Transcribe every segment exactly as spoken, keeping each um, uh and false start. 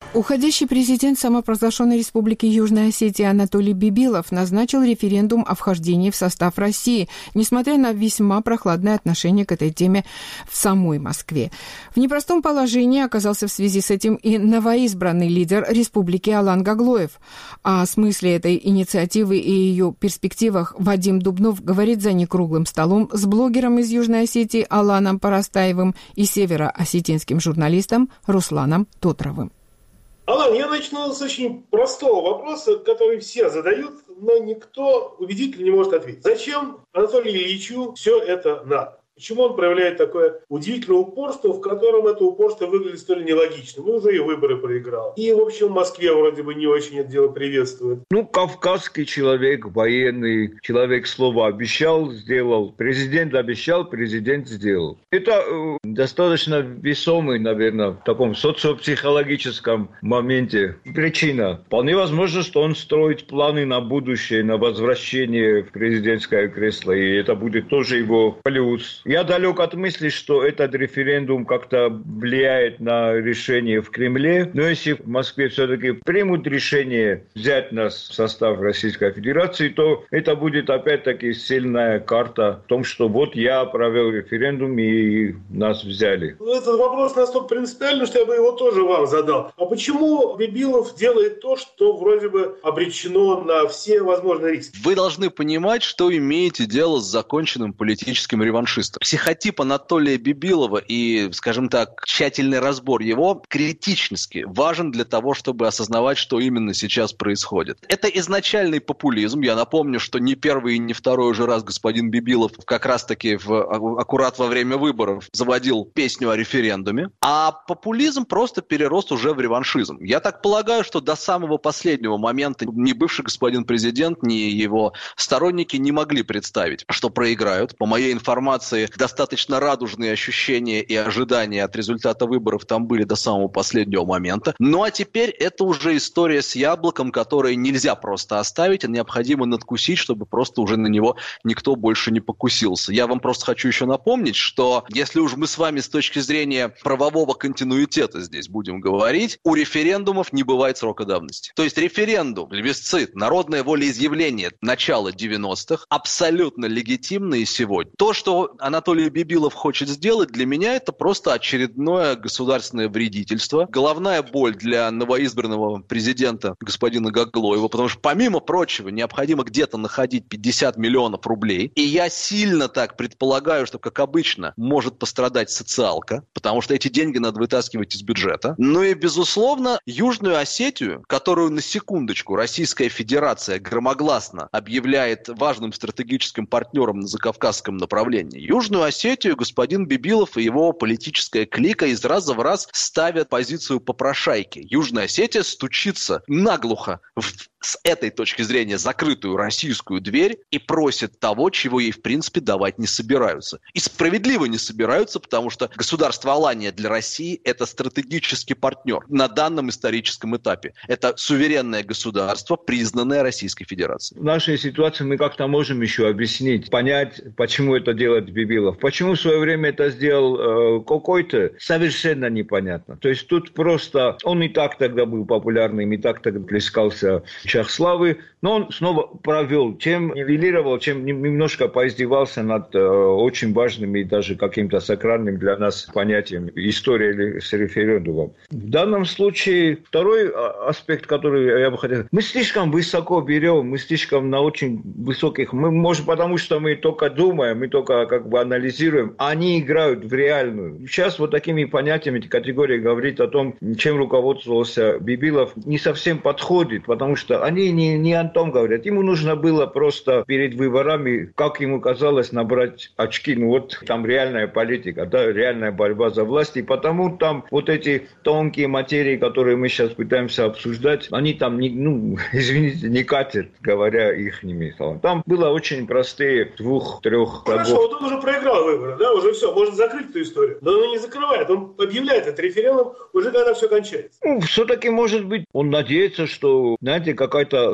Уходящий президент самопровозглашенной республики Южная Осетия Анатолий Бибилов назначил референдум о вхождении в состав России, несмотря на весьма прохладное отношение к этой теме в самой Москве. В непростом положении оказался в связи с этим и новоизбранный лидер республики Алан Гаглоев. О смысле этой инициативы и ее перспективах Вадим Дубнов говорит за некруглым столом с блогером из Южной Осетии Аланом Парастаевым и североосетинским журналистом Русланом Тотровым. Алан, я начну с очень простого вопроса, который все задают, но никто убедительно не может ответить. Зачем Анатолию Ильичу все это надо? Почему он проявляет такое удивительное упорство, в котором это упорство выглядит столь нелогичным? Он уже и выборы проиграл. И, в общем, в Москве вроде бы не очень это дело приветствует. Ну, кавказский человек, военный, человек слова обещал, сделал. Президент обещал, президент сделал. Это э, достаточно весомый, наверное, в таком социопсихологическом моменте причина. Вполне возможно, что он строит планы на будущее, на возвращение в президентское кресло, и это будет тоже его плюс. Я далек от мысли, что этот референдум как-то влияет на решение в Кремле. Но если в Москве все-таки примут решение взять нас в состав Российской Федерации, то это будет опять-таки сильная карта в том, что вот я провел референдум и нас взяли. Этот вопрос настолько принципиальный, что я бы его тоже вам задал. А почему Бибилов делает то, что вроде бы обречено на все возможные риски? Вы должны понимать, что имеете дело с законченным политическим реваншистом. Психотип Анатолия Бибилова и, скажем так, тщательный разбор его критически важен для того, чтобы осознавать, что именно сейчас происходит. Это изначальный популизм. Я напомню, что не первый и не второй уже раз господин Бибилов как раз-таки в, аккурат во время выборов заводил песню о референдуме. А популизм просто перерос уже в реваншизм. Я так полагаю, что до самого последнего момента ни бывший господин президент, ни его сторонники не могли представить, что проиграют. По моей информации, достаточно радужные ощущения и ожидания от результата выборов там были до самого последнего момента. Ну а теперь это уже история с яблоком, которое нельзя просто оставить, а необходимо надкусить, чтобы просто уже на него никто больше не покусился. Я вам просто хочу еще напомнить, что если уж мы с вами с точки зрения правового континуитета здесь будем говорить, у референдумов не бывает срока давности. То есть референдум, плебисцит, народное волеизъявление начала девяностых абсолютно легитимно и сегодня. То, что Анатолий Бибилов хочет сделать, для меня это просто очередное государственное вредительство. Головная боль для новоизбранного президента господина Гаглоева, потому что, помимо прочего, необходимо где-то находить пятьдесят миллионов рублей. И я сильно так предполагаю, что, как обычно, может пострадать социалка, потому что эти деньги надо вытаскивать из бюджета. Ну и, безусловно, Южную Осетию, которую, на секундочку, Российская Федерация громогласно объявляет важным стратегическим партнером на закавказском направлении, Южную Осетию господин Бибилов и его политическая клика из раза в раз ставят позицию попрошайки. Южная Осетия стучится наглухо в, с этой точки зрения, закрытую российскую дверь и просит того, чего ей в принципе давать не собираются. И справедливо не собираются, потому что государство Алания для России – это стратегический партнер на данном историческом этапе. Это суверенное государство, признанное Российской Федерацией. В нашей ситуации мы как-то можем еще объяснить, понять, почему это делает Бибилов. Почему в свое время это сделал э, какой-то, совершенно непонятно. То есть тут просто, он и так тогда был популярным, и так тогда плескался в чах славы, но он снова провел, чем нивелировал, чем немножко поиздевался над э, очень важным и даже каким-то сакральным для нас понятием истории с референдумом. В данном случае второй аспект, который я бы хотел... Мы слишком высоко берем, мы слишком на очень высоких... Мы, может, потому что мы только думаем, мы только как бы анализируем, а они играют в реальную. Сейчас вот такими понятиями, эти категории говорить о том, чем руководствовался Бибилов, не совсем подходит, потому что они не, не о том говорят. Ему нужно было просто перед выборами, как ему казалось, набрать очки. Ну вот там реальная политика, да, реальная борьба за власть. И потому там вот эти тонкие материи, которые мы сейчас пытаемся обсуждать, они там, не, ну, извините, не катят, говоря ихними словами. Там было очень простые двух-трех... Хорошо, вот он уже проиграл выборы, да, уже все, можно закрыть эту историю. Но он не закрывает, он объявляет этот референдум уже когда все кончается. Ну, все-таки, может быть, он надеется, что, знаете, какая-то... Сейчас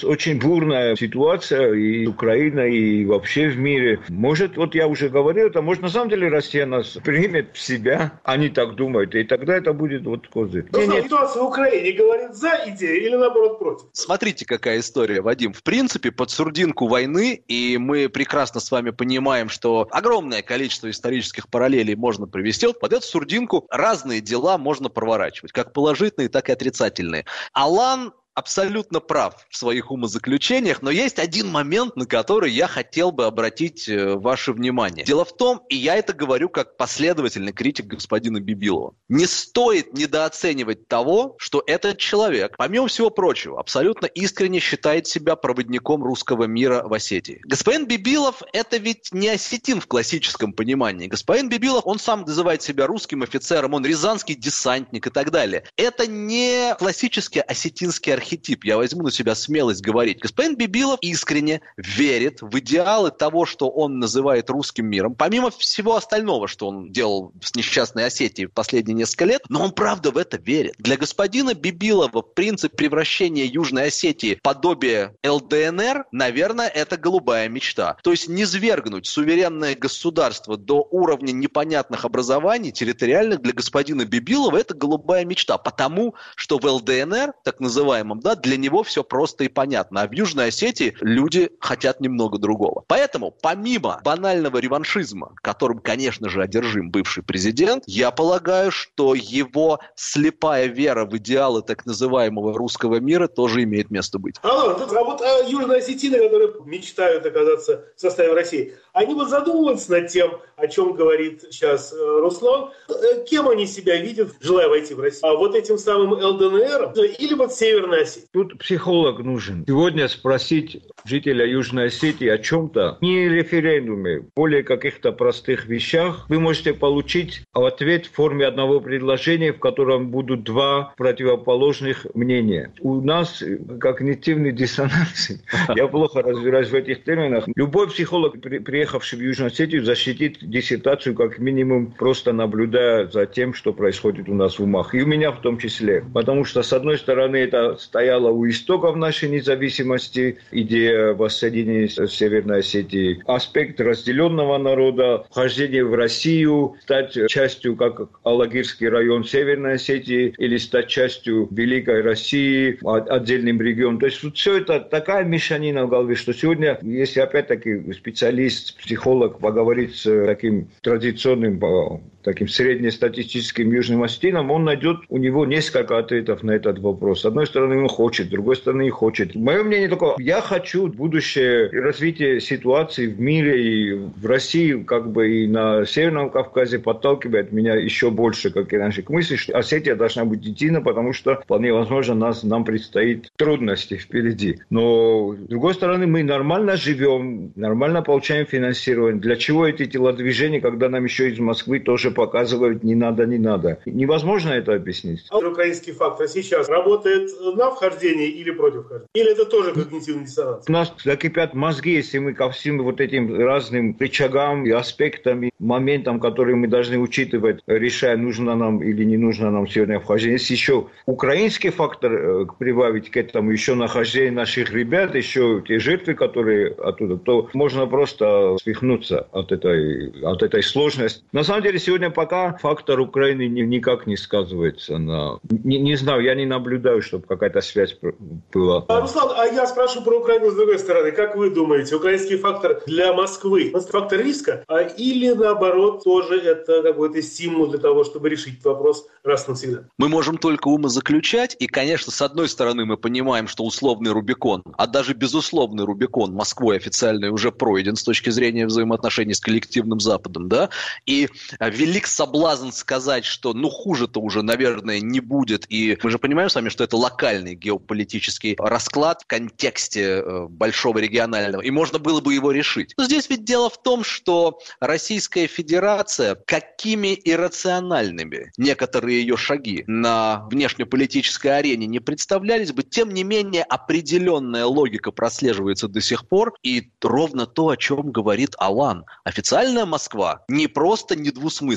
нас очень бурная ситуация и Украина, и вообще в мире. Может, вот я уже говорил, это может на самом деле Россия нас примет в себя, они так думают, и тогда это будет вот козырь. Ну, нет, ситуация в Украине говорит за идею или наоборот против? Смотрите, какая история, Вадим. В принципе, под сурдинку войны, и мы прекрасно с вами понимаем, что огромное количество исторических параллелей можно привести. Вот под эту сурдинку разные дела можно проворачивать, как положительные, так и отрицательные. Алан абсолютно прав в своих умозаключениях, но есть один момент, на который я хотел бы обратить ваше внимание. Дело в том, и я это говорю как последовательный критик господина Бибилова, не стоит недооценивать того, что этот человек, помимо всего прочего, абсолютно искренне считает себя проводником русского мира в Осетии. Господин Бибилов – это ведь не осетин в классическом понимании. Господин Бибилов, он сам называет себя русским офицером, он рязанский десантник и так далее. Это не классический осетинский архитектор, архетип, я возьму на себя смелость говорить. Господин Бибилов искренне верит в идеалы того, что он называет русским миром, помимо всего остального, что он делал с несчастной Осетией в последние несколько лет, но он правда в это верит. Для господина Бибилова принцип превращения Южной Осетии в подобие эл дэ эн эр, наверное, это голубая мечта. То есть низвергнуть суверенное государство до уровня непонятных образований территориальных для господина Бибилова это голубая мечта, потому что в эл дэ эн эр, так называемом, да, для него все просто и понятно. А в Южной Осетии люди хотят немного другого. Поэтому, помимо банального реваншизма, которым, конечно же, одержим бывший президент, я полагаю, что его слепая вера в идеалы так называемого русского мира тоже имеет место быть. А, а вот а южные осетины, которые мечтают оказаться в составе России, они вот задумываются над тем, о чем говорит сейчас Руслан, кем они себя видят, желая войти в Россию? А вот этим самым эл дэ эн эр или вот Северной Осетии? Тут психолог нужен. Сегодня спросить жителя Южной Осетии о чем-то, не референдуме, более каких-то простых вещах, вы можете получить ответ в форме одного предложения, в котором будут два противоположных мнения. У нас когнитивный диссонанс. Я плохо разбираюсь в этих терминах. Любой психолог, приехавший в Южную Осетию, защитит диссертацию как минимум, просто наблюдая за тем, что происходит у нас в умах. И у меня в том числе. Потому что, с одной стороны, это стояло у истоков нашей независимости, идея воссоединения с Северной Осетией, аспект разделенного народа, вхождение в Россию, стать частью, как Алагирский район Северной Осетии, или стать частью Великой России, отдельным регионом. То есть тут все это такая мешанина в голове, что сегодня, если опять-таки специалист, психолог поговорит с таким традиционным, таким среднестатистическим южным осетином, он найдет у него несколько ответов на этот вопрос. С одной стороны, он хочет, с другой стороны, не хочет. Мое мнение такое, я хочу будущее развитие ситуации в мире и в России, как бы и на Северном Кавказе подталкивает меня еще больше, как и раньше, к мысли, что Осетия должна быть едина, потому что, вполне возможно, нас, нам предстоит трудности впереди. Но, с другой стороны, мы нормально живем, нормально получаем финансирование. Для чего эти телодвижения, когда нам еще из Москвы тоже показывают не надо, не надо? Невозможно это объяснить. А украинский фактор сейчас работает на вхождение или против вхождения? Или это тоже когнитивный диссонанс? У нас закипят мозги, если мы ко всем вот этим разным рычагам и аспектам, и моментам, которые мы должны учитывать, решая, нужно нам или не нужно нам сегодня вхождение. Если еще украинский фактор прибавить к этому, еще нахождение наших ребят, еще те жертвы, которые оттуда, то можно просто свихнуться от этой, от этой сложности. На самом деле, сегодня пока фактор Украины никак не сказывается на... Не, не знаю, я не наблюдаю, чтобы какая-то связь была. А, Руслан, а я спрашиваю про Украину с другой стороны. Как вы думаете, украинский фактор для Москвы, фактор риска, а или наоборот, тоже это какой-то стимул для того, чтобы решить вопрос раз и навсегда? Мы можем только умозаключать, и, конечно, с одной стороны мы понимаем, что условный Рубикон, а даже безусловный Рубикон Москвой официально уже пройден с точки зрения взаимоотношений с коллективным Западом, да, и велик соблазн сказать, что ну хуже-то уже, наверное, не будет, и мы же понимаем с вами, что это локальный геополитический расклад в контексте э, большого регионального, и можно было бы его решить. Но здесь ведь дело в том, что Российская Федерация, какими иррациональными некоторые ее шаги на внешнеполитической арене не представлялись бы, тем не менее определенная логика прослеживается до сих пор, и ровно то, о чем говорит Алан. Официальная Москва не просто недвусмысленно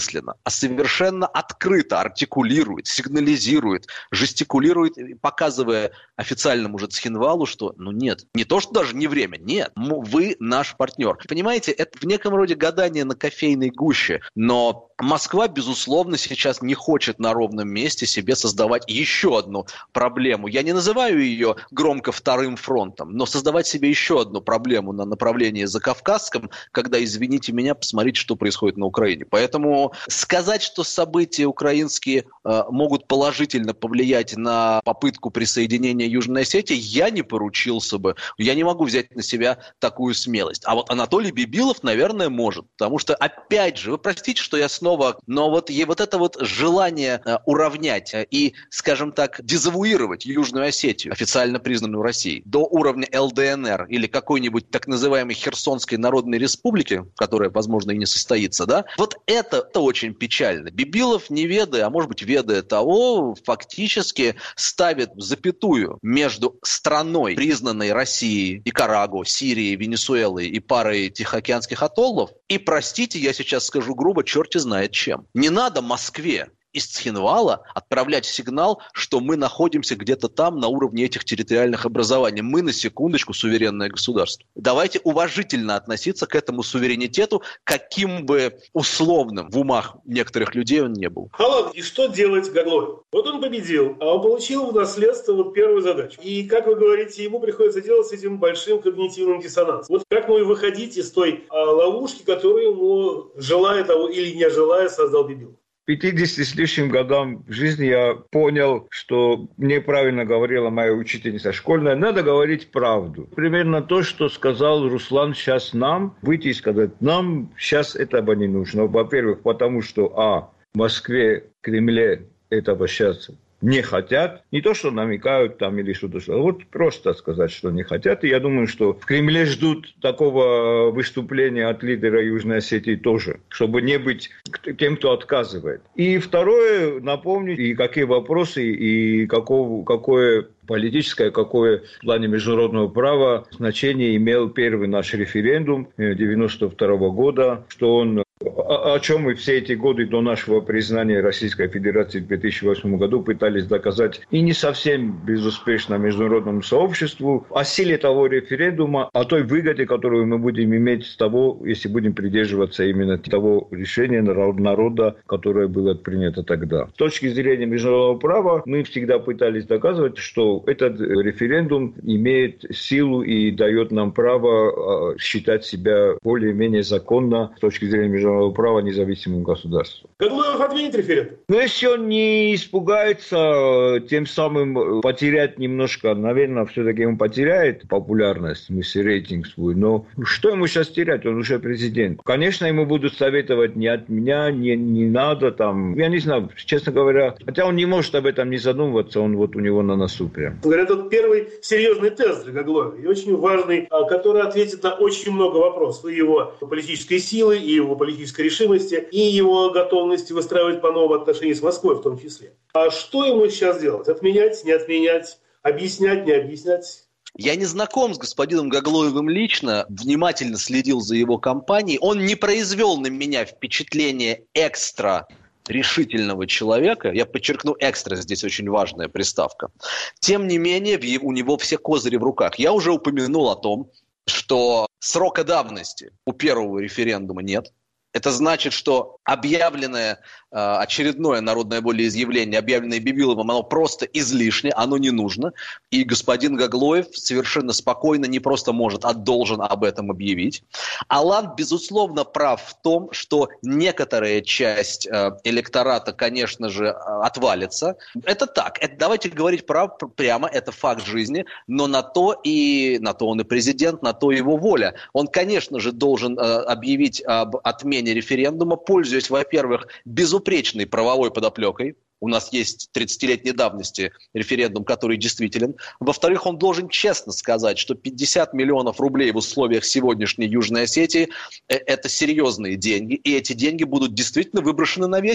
двусмысленно, а совершенно открыто артикулирует, сигнализирует, жестикулирует, показывая официальному же Цхинвалу, что, ну нет, не то, что даже не время, нет, вы наш партнер. Понимаете, это в неком роде гадание на кофейной гуще, но Москва, безусловно, сейчас не хочет на ровном месте себе создавать еще одну проблему. Я не называю ее громко вторым фронтом, но создавать себе еще одну проблему на направлении Закавказском, когда, извините меня, посмотрите, что происходит на Украине. Поэтому сказать, что события украинские э, могут положительно повлиять на попытку присоединения Южной Осетии, я не поручился бы. Я не могу взять на себя такую смелость. А вот Анатолий Бибилов, наверное, может. Потому что, опять же, вы простите, что я снова... Но вот, и вот это вот желание э, уравнять э, и, скажем так, дезавуировать Южную Осетию, официально признанную Россией, до уровня эл дэ эн эр или какой-нибудь так называемой Херсонской Народной Республики, которая, возможно, и не состоится, да, вот это, это очень печально. Бибилов, не ведая, а может быть, ведая того, фактически ставит запятую между страной, признанной Россией, Никарагуа, Сирией, Венесуэлой и парой Тихоокеанских атоллов, и, простите, я сейчас скажу грубо, черти знает чем. Не надо Москве из Цхинвала отправлять сигнал, что мы находимся где-то там на уровне этих территориальных образований. Мы, на секундочку, суверенное государство. Давайте уважительно относиться к этому суверенитету, каким бы условным в умах некоторых людей он не был. Халат, и что делать Гаглоеву? Вот он победил, а он получил в наследство вот первую задачу. И, как вы говорите, ему приходится делать с этим большим когнитивным диссонансом. Вот как ему выходить из той а, ловушки, которую ему, желая того или не желая, создал Бибилов? пятидесяти с лишним годам жизни я понял, что мне правильно говорила моя учительница школьная, надо говорить правду. Примерно то, что сказал Руслан сейчас нам, выйти и сказать, нам сейчас этого не нужно. Во-первых, потому что, а, в Москве, в Кремле этого сейчас не хотят, не то, что намекают там или что-то, а вот просто сказать, что не хотят. И я думаю, что в Кремле ждут такого выступления от лидера Южной Осетии тоже, чтобы не быть тем, кто отказывает. И второе, напомнить, и какие вопросы, и какого, какое политическое, какое в плане международного права значение имел первый наш референдум девяносто второго года, что он о чем мы все эти годы до нашего признания Российской Федерации в две тысячи восьмом году пытались доказать и не совсем безуспешно международному сообществу о силе того референдума, о той выгоде, которую мы будем иметь с того, если будем придерживаться именно того решения народа, которое было принято тогда. С точки зрения международного права мы всегда пытались доказывать, что этот референдум имеет силу и дает нам право считать себя более-менее законно с точки зрения международного права независимым государством. Гаглоев отменит референдум? Но если он не испугается, тем самым потерять немножко, наверное, все-таки он потеряет популярность, в смысле рейтинг свой, но что ему сейчас терять, он уже президент. Конечно, ему будут советовать не от меня, не, не надо там, я не знаю, честно говоря, хотя он не может об этом не задумываться, он вот у него на носу прям. Говорят, это первый серьезный тест для Гаглоева, и очень важный, который ответит на очень много вопросов, и его политической силы, и его политической решимости, и его готовности выстраивать по-новому отношения с Москвой в том числе. А что ему сейчас делать? Отменять, не отменять, объяснять, не объяснять? Я не знаком с господином Гаглоевым лично, внимательно следил за его кампанией. Он не произвел на меня впечатление экстра решительного человека. Я подчеркну, экстра, здесь очень важная приставка. Тем не менее, у него все козыри в руках. Я уже упомянул о том, что срока давности у первого референдума нет. Это значит, что объявленное э, очередное народное волеизъявление, объявленное Бибиловым, оно просто излишне, оно не нужно. И господин Гаглоев совершенно спокойно не просто может, а должен об этом объявить. Алан, безусловно, прав в том, что некоторая часть э, электората, конечно же, отвалится. Это так. Это, давайте говорить прав, прямо, это факт жизни. Но на то, и, на то он и президент, на то его воля. Он, конечно же, должен э, объявить об отмене референдума, пользуясь, во-первых, безупречной правовой подоплекой. У нас есть тридцатилетней давности референдум, который действителен. Во-вторых, он должен честно сказать, что пятьдесят миллионов рублей в условиях сегодняшней Южной Осетии – это серьезные деньги, и эти деньги будут действительно выброшены на ветер.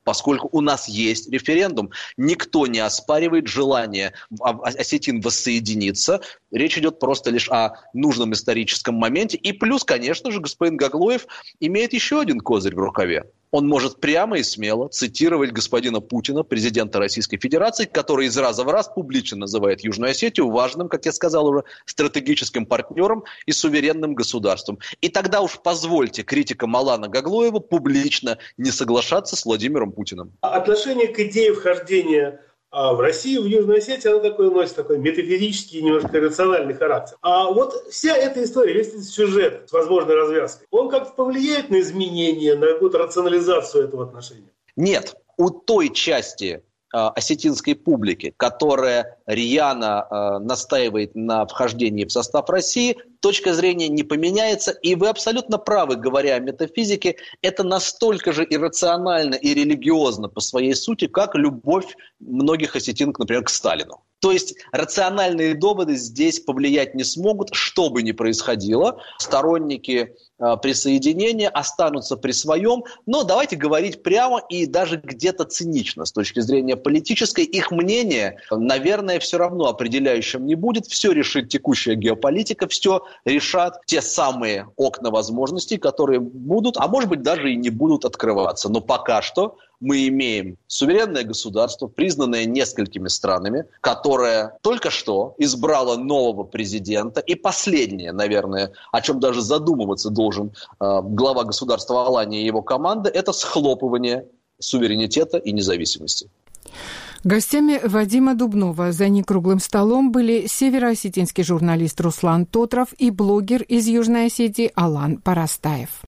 поскольку у нас есть референдум, никто не оспаривает желание осетин воссоединиться. Речь идет просто лишь о нужном историческом моменте. И плюс, конечно же, господин Гаглоев имеет еще один козырь в рукаве. Он может прямо и смело цитировать господина Путина, президента Российской Федерации, который из раза в раз публично называет Южную Осетию важным, как я сказал уже, стратегическим партнером и суверенным государством. И тогда уж позвольте критикам Алана Гаглоева публично не соглашаться с Владимиром Путиным. Отношение к идее вхождения в Россию, в Южную Осетию, она такой носит такой метафизический, немножко рациональный характер. А вот вся эта история, весь этот сюжет с возможной развязкой, он как-то повлияет на изменение, на какую-то рационализацию этого отношения? Нет. У той части осетинской публики, которая рьяно э, настаивает на вхождении в состав России, точка зрения не поменяется. И вы абсолютно правы, говоря о метафизике, это настолько же иррационально и религиозно по своей сути, как любовь многих осетинок, например, к Сталину. То есть рациональные доводы здесь повлиять не смогут, что бы ни происходило. Сторонники э, присоединения останутся при своем, но давайте говорить прямо и даже где-то цинично с точки зрения политической. Их мнение, наверное, все равно определяющим не будет. Все решит текущая геополитика, все решат те самые окна возможностей, которые будут, а может быть даже и не будут открываться. Но пока что мы имеем суверенное государство, признанное несколькими странами, которое только что избрало нового президента. И последнее, наверное, о чем даже задумываться должен э, глава государства Алания и его команда, это схлопывание суверенитета и независимости. Гостями Вадима Дубнова за некруглым столом были североосетинский журналист Руслан Тотров и блогер из Южной Осетии Алан Парастаев.